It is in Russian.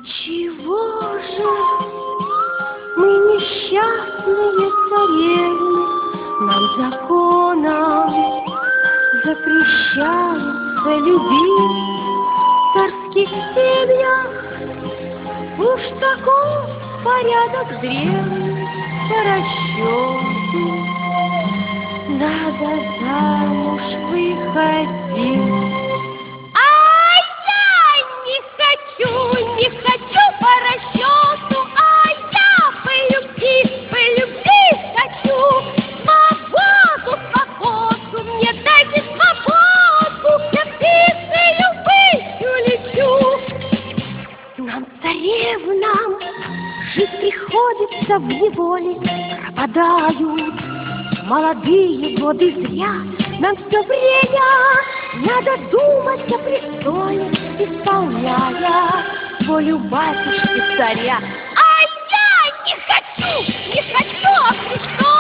Чего же мы, несчастные царевны, нам законом запрещается любить в царских семьях? Уж таков порядок древний по расчету. Надо замуж выходить. А я не хочу по расчету, а я по любви хочу. Свободу, мне дайте свободу, я птицею высь улечу. Нам, царевнам, жить приходится в неволе, пропадают молодые годы зря. Нам все время надо думать о престоле, исполняя волю батюшки царя. А я не хочу о престоле.